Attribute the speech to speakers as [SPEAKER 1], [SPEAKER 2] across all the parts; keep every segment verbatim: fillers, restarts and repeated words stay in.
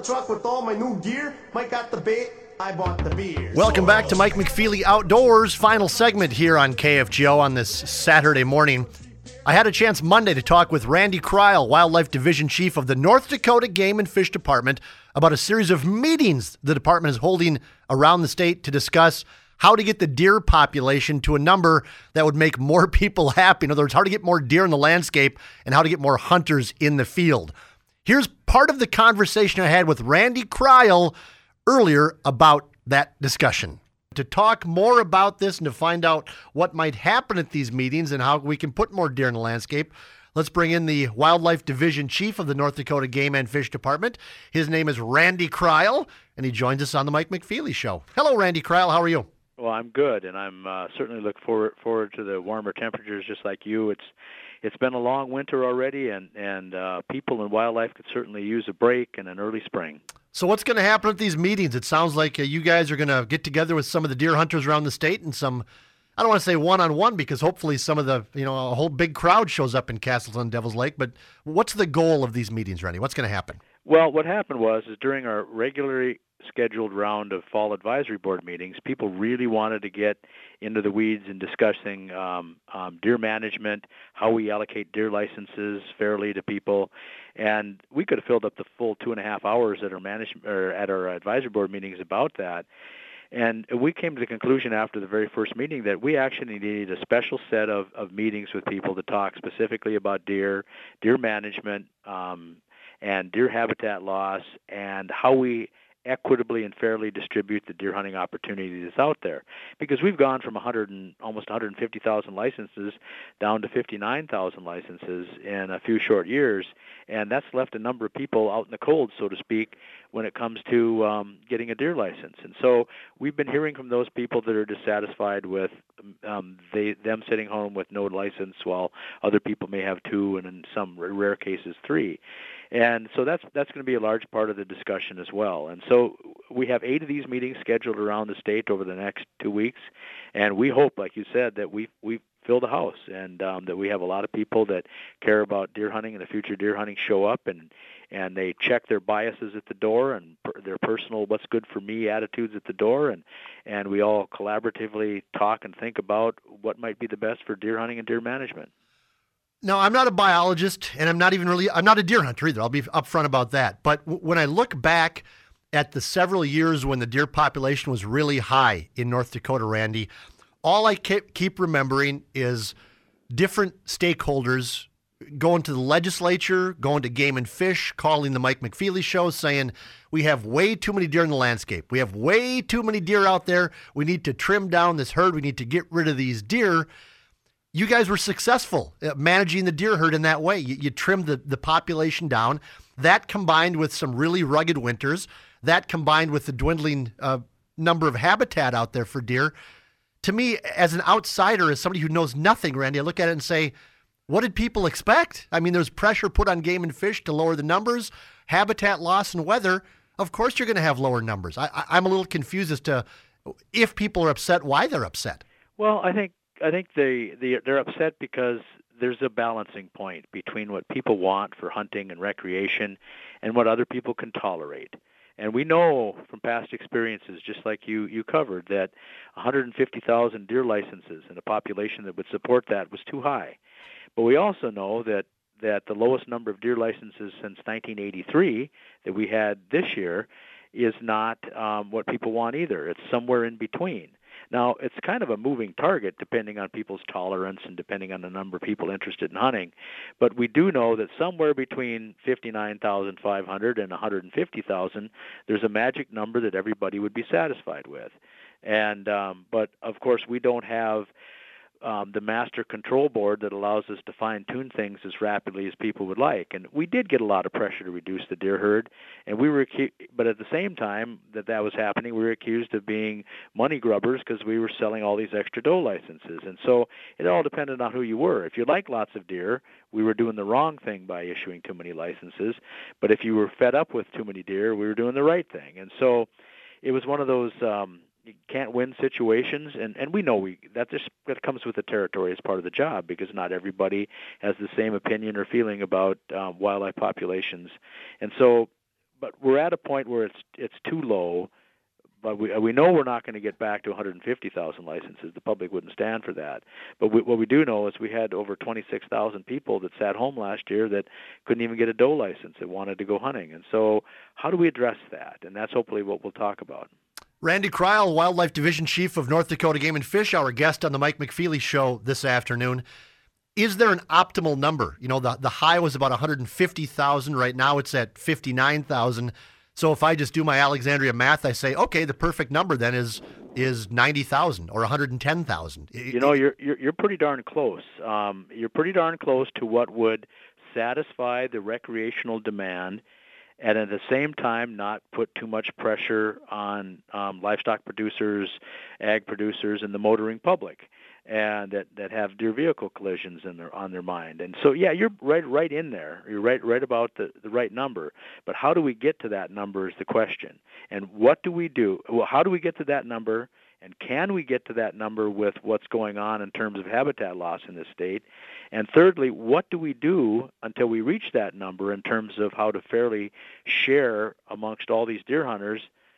[SPEAKER 1] truck with all my new gear. Mike got the bait, I bought the beer.
[SPEAKER 2] Welcome back to Mike McFeely Outdoors, final segment here on K F G O on this Saturday morning. I had a chance Monday to talk with Randy Kreil, Wildlife Division Chief of the North Dakota Game and Fish Department, about a series of meetings the department is holding around the state to discuss how to get the deer population to a number that would make more people happy. In other words, how to get more deer in the landscape and how to get more hunters in the field. Here's part of the conversation I had with Randy Kreil earlier about that discussion. To talk more about this and to find out what might happen at these meetings and how we can put more deer in the landscape, let's bring in the Wildlife Division Chief of the North Dakota Game and Fish Department. His name is Randy Kreil, and he joins us on the Mike McFeely Show. Hello, Randy Kreil. How are you?
[SPEAKER 3] Well, I'm good, and I'm uh, certainly look forward forward to the warmer temperatures, just like you. It's it's been a long winter already, and and uh, people and wildlife could certainly use a break and an early spring.
[SPEAKER 2] So what's going to happen at these meetings? It sounds like uh, you guys are going to get together with some of the deer hunters around the state and some, I don't want to say one-on-one because hopefully some of the, you know, a whole big crowd shows up in Castleton, Devil's Lake. But what's the goal of these meetings, Randy? What's going to happen?
[SPEAKER 3] Well, what happened was is during our regularly scheduled round of fall advisory board meetings, people really wanted to get into the weeds in discussing um, um, deer management, how we allocate deer licenses fairly to people, and we could have filled up the full two and a half hours at our management or at our advisory board meetings about that. And we came to the conclusion after the very first meeting that we actually needed a special set of, of meetings with people to talk specifically about deer, deer management, um, and deer habitat loss, and how we equitably and fairly distribute the deer hunting opportunities out there, because we've gone from one hundred and almost one hundred fifty thousand licenses down to fifty-nine thousand licenses in a few short years, and that's left a number of people out in the cold, so to speak, when it comes to um, getting a deer license. And so we've been hearing from those people that are dissatisfied with um, they them sitting home with no license, while other people may have two, and in some rare cases three. And so that's that's going to be a large part of the discussion as well. And so we have eight of these meetings scheduled around the state over the next two weeks, and we hope, like you said, that we we fill the house, and um, that we have a lot of people that care about deer hunting and the future deer hunting show up, and and they check their biases at the door and per, their personal what's good for me attitudes at the door, and and we all collaboratively talk and think about what might be the best for deer hunting and deer management.
[SPEAKER 2] No, I'm not a biologist, and I'm not even really, I'm not a deer hunter either. I'll be upfront about that. But w- when I look back at the several years when the deer population was really high in North Dakota, Randy, all I keep, keep remembering is different stakeholders going to the legislature, going to Game and Fish, calling the Mike McFeely Show, saying, we have way too many deer in the landscape. We have way too many deer out there. We need to trim down this herd. We need to get rid of these deer. You guys were successful at managing the deer herd in that way. You, you trimmed the, the population down. That combined with some really rugged winters, that combined with the dwindling uh, number of habitat out there for deer. To me, as an outsider, as somebody who knows nothing, Randy, I look at it and say, what did people expect? I mean, there's pressure put on Game and Fish to lower the numbers, habitat loss and weather. Of course you're going to have lower numbers. I, I, I'm a little confused as to if people are upset, why they're upset.
[SPEAKER 3] Well, I think I think they, they, they're upset because there's a balancing point between what people want for hunting and recreation and what other people can tolerate. And we know from past experiences, just like you, you covered, that one hundred fifty thousand deer licenses in a population that would support that was too high. But we also know that, that the lowest number of deer licenses since nineteen eighty-three that we had this year is not um, what people want either. It's somewhere in between. Now, it's kind of a moving target depending on people's tolerance and depending on the number of people interested in hunting. But we do know that somewhere between fifty-nine thousand five hundred and one hundred fifty thousand, there's a magic number that everybody would be satisfied with. And um, but, of course, we don't have Um, the master control board that allows us to fine-tune things as rapidly as people would like. And we did get a lot of pressure to reduce the deer herd, and we were, acu- but at the same time that that was happening, we were accused of being money grubbers because we were selling all these extra doe licenses. And so it all depended on who you were. If you like lots of deer, we were doing the wrong thing by issuing too many licenses. But if you were fed up with too many deer, we were doing the right thing. And so it was one of those um, you can't win situations, and, and we know we that just that comes with the territory as part of the job, because not everybody has the same opinion or feeling about um, wildlife populations. And so, but we're at a point where it's it's too low. But we we know we're not going to get back to one hundred fifty thousand licenses. The public wouldn't stand for that. But we, what we do know is we had over twenty-six thousand people that sat home last year that couldn't even get a doe license that wanted to go hunting. And so how do we address that? And that's hopefully what we'll talk about.
[SPEAKER 2] Randy Kreil, Wildlife Division Chief of North Dakota Game and Fish, our guest on the Mike McFeely Show this afternoon. Is there an optimal number? You know, the, the high was about one hundred fifty thousand. Right now it's at fifty-nine thousand. So if I just do my Alexandria math, I say, okay, the perfect number then is is ninety thousand or one hundred ten thousand.
[SPEAKER 3] You know, you're you're you're pretty darn close. Um, you're pretty darn close to what would satisfy the recreational demand, and at the same time not put too much pressure on um, livestock producers, ag producers, and the motoring public, and that, that have deer vehicle collisions in their on their mind. And so, yeah, you're right right in there. You're right right about the, the right number. But how do we get to that number is the question. And what do we do? Well, how do we get to that number? And can we get to that number with what's going on in terms of habitat loss in this state? And thirdly, what do we do until we reach that number in terms of how to fairly share amongst all these deer hunters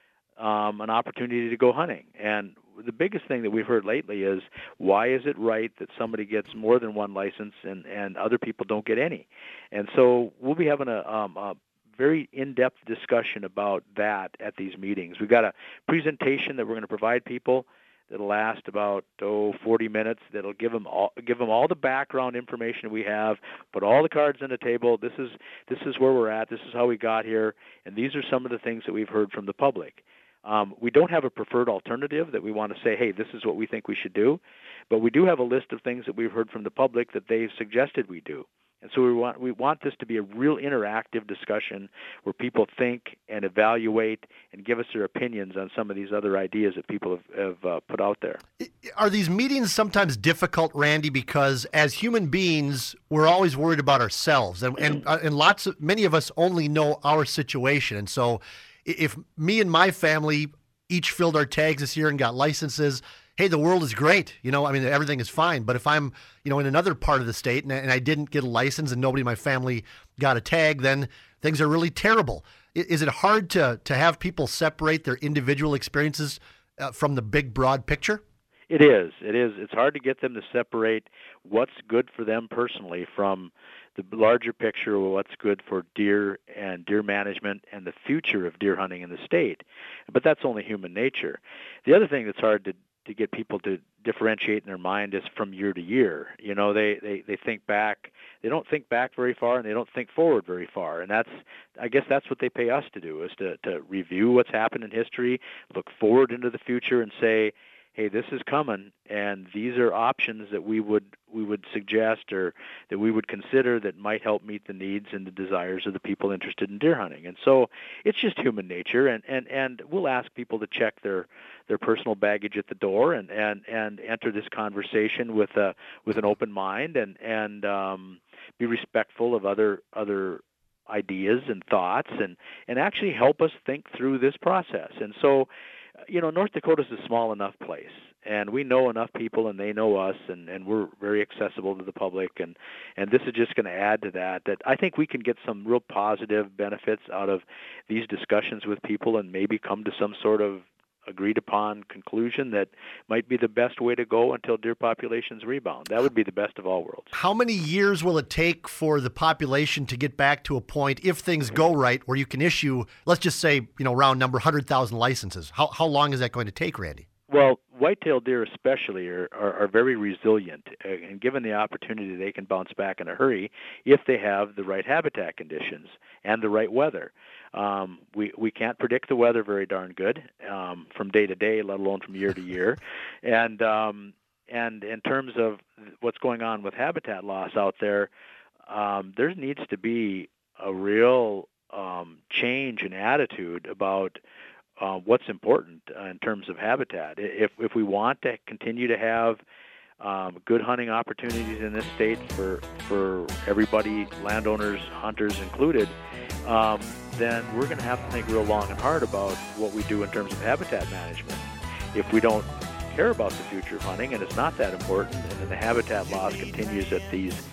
[SPEAKER 3] um, an opportunity to go hunting? And the biggest thing that we've heard lately is, why is it right that somebody gets more than one license and, and other people don't get any? And so we'll be having a, um, a very in-depth discussion about that at these meetings. We've got a presentation that we're going to provide people that'll last about oh forty minutes. That'll give them all give them all the background information we have, put all the cards on the table. This is this is where we're at. This is how we got here, and these are some of the things that we've heard from the public. Um, we don't have a preferred alternative that we want to say, hey, this is what we think we should do, but we do have a list of things that we've heard from the public that they've suggested we do. And so we want we want this to be a real interactive discussion where people think and evaluate and give us their opinions on some of these other ideas that people have, have uh, put out there.
[SPEAKER 2] Are these meetings sometimes difficult, Randy, because as human beings, we're always worried about ourselves, and and, uh, and lots of many of us only know our situation, and so if me and my family each filled our tags this year and got licenses, hey, the world is great. You know, I mean, everything is fine. But if I'm, you know, in another part of the state and, and I didn't get a license and nobody in my family got a tag, then things are really terrible. Is it hard to, to have people separate their individual experiences uh, from the big, broad picture?
[SPEAKER 3] It is. It is. It's hard to get them to separate what's good for them personally from the larger picture of what's good for deer and deer management and the future of deer hunting in the state. But that's only human nature. The other thing that's hard to to get people to differentiate in their mind is from year to year. You know, they, they, they think back, they don't think back very far, and they don't think forward very far. And that's, I guess that's what they pay us to do, is to, to review what's happened in history, look forward into the future and say, hey, this is coming, and these are options that we would we would suggest or that we would consider that might help meet the needs and the desires of the people interested in deer hunting. And so it's just human nature, and, and, and we'll ask people to check their, their personal baggage at the door and, and, and enter this conversation with a with an open mind and and um, be respectful of other other ideas and thoughts and, and actually help us think through this process. And so, you know, North Dakota's a small enough place, and we know enough people, and they know us, and, and we're very accessible to the public, and, and this is just going to add to that, that I think we can get some real positive benefits out of these discussions with people and maybe come to some sort of agreed-upon conclusion that might be the best way to go until deer populations rebound. That would be the best of all worlds.
[SPEAKER 2] How many years will it take for the population to get back to a point, if things go right, where you can issue, let's just say, you know, round number, one hundred thousand licenses? How how long is that going to take, Randy?
[SPEAKER 3] Well, white-tailed deer especially are, are, are very resilient, and given the opportunity, they can bounce back in a hurry if they have the right habitat conditions and the right weather. Um, we, we can't predict the weather very darn good um, from day to day, let alone from year to year. And um, and in terms of what's going on with habitat loss out there, um, there needs to be a real um, change in attitude about uh, what's important uh, in terms of habitat. If if we want to continue to have um, good hunting opportunities in this state for for everybody, landowners, hunters included, um, then we're going to have to think real long and hard about what we do in terms of habitat management. If we don't care about the future of hunting and it's not that important, and then the habitat loss continues at these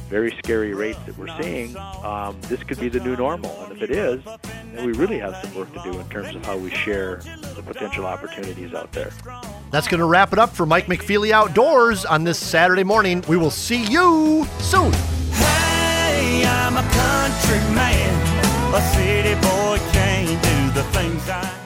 [SPEAKER 3] very scary rates that we're seeing, um, this could be the new normal. And if it is, then we really have some work to do in terms of how we share the potential opportunities out there.
[SPEAKER 2] That's going to wrap it up for Mike McFeely Outdoors on this Saturday morning. We will see you soon.
[SPEAKER 4] Hey, I'm a country man, a city boy, can't do the things I